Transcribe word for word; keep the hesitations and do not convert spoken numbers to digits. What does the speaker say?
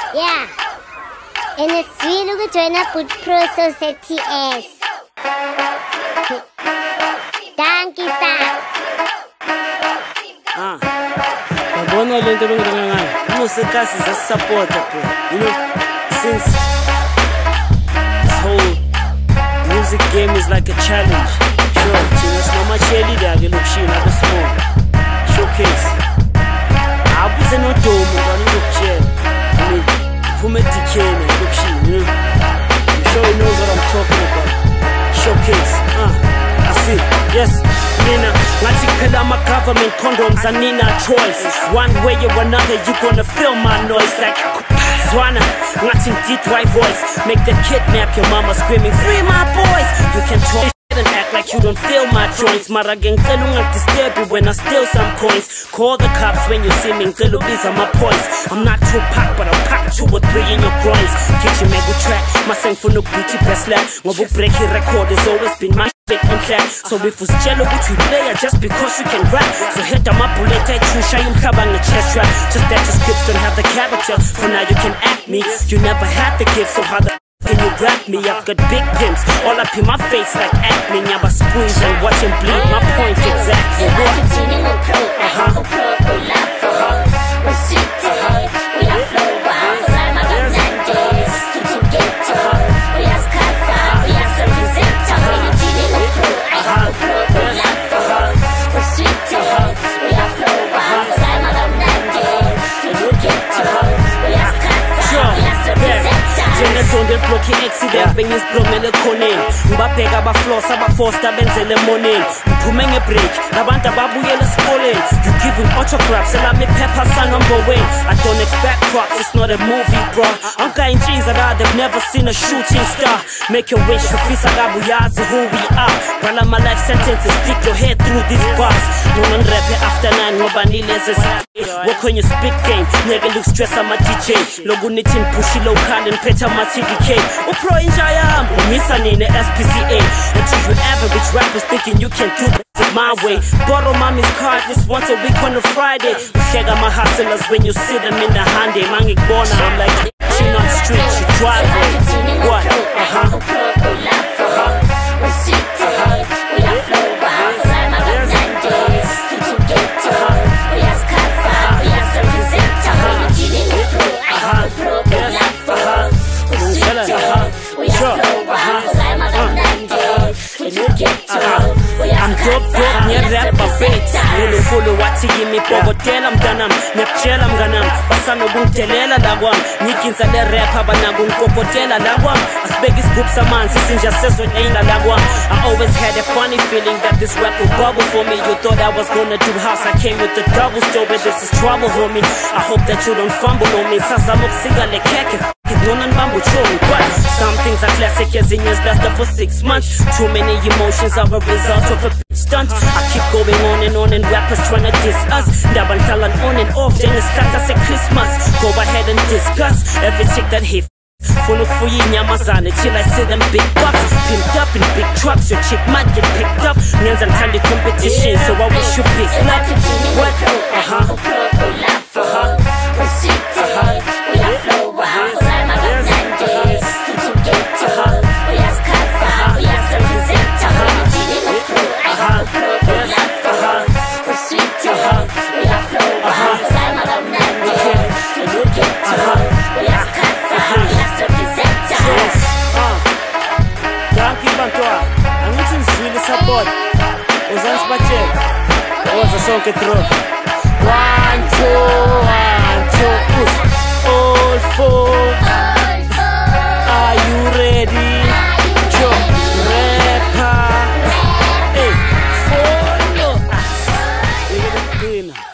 Yeah. And it's really good to join up with Pro Society S. Thank you, sir. Ah. Yabona lento ebengidanga ngayo. Umusekazi is a supporter, bro. You know, since this whole music game is like a challenge. Sure, it's not much cheerleader, I look she like a small showcase. I was in no dome, but I look chair. I mean, who made the cane and look she, you know? I'm sure he knows what I'm talking about. Showcase, uh, I see, yes. Nina, ngati phela my government condoms, I need a choice. One way or another, you gonna feel my noise like Zwana, ngati deep white voice. Make the kidnap your mama screaming, free my boys. You can talk and act like you don't feel my joints. Mara gang tell you not disturb you when I steal some coins. Call the cops when you see me, tell you these are my points. I'm not too packed, but I'll pack two or three in your groins. Kitchen mego track, my sing for no beauty best lap. Ngobu break your record has always been my shit on track. So if it's jello which we play just because you can rap. So hit them up, bullet I choose shy you on the chest rap. Just that your scripts don't have the character. For now you can act me. You never had the gift, so how the can you rap me? I've got big pimps all up in my face like acne. Never squeeze and watch him bleed. My point exactly. Uh-huh. Sonde bloki accident bengis promele khone ngibabheka abafloss abafoster benzele morning ngiphume ngebreak nabantu ababuyela esikoleni you giving autographs and I'm a pepper son number way I don't expect props, it's not a movie bro I'm kind cheese that they've never seen a shooting star make your wish ufisa kabuyazi who we are while my life sentences stick your head through these bars non rap after nine ngoba nilezes work on your spit game ngeke look stress ama D J loku nithi push local and petha my T D K upro injaya umisa nine S P C A until you average rappers thinking you can do it my way borrow mommy's card just once a week on a Friday shega my hustlers when you see them in the handy mangikubona I'm like she not street she drive what uh-huh uh-huh I'm dope dope nya rapper beat Nilo follow wati yimi pogotela mdanam Nyapchela mganam Basano buntelela lagwam Nikinza le rapper banagun kokotela lagwam Asbegis group saman Sisinja says when ain't lagwam I always had a funny feeling that this rap will bubble for me You thought I was gonna do house I came with the double story This is trouble homie I hope that you don't fumble on me Sasa moksiga le keke But some things are classic as in years lasted for six months Too many emotions are a result of a stunt I keep going on and on and rappers trying to diss us Daban talan on and off, then it's kata say Christmas Go ahead and discuss every chick that hit Full of free nyamazane till I see them big bucks Pimped up in big trucks, your chick might get picked up Nans and Tandy competition, so I wish you big luck What? Uh-huh Uh-huh Uh-huh We are flow, uh-huh support Uzans Bachek was a song through One, two, one, two push All four Are you ready? Joe Rapper Hey, follow us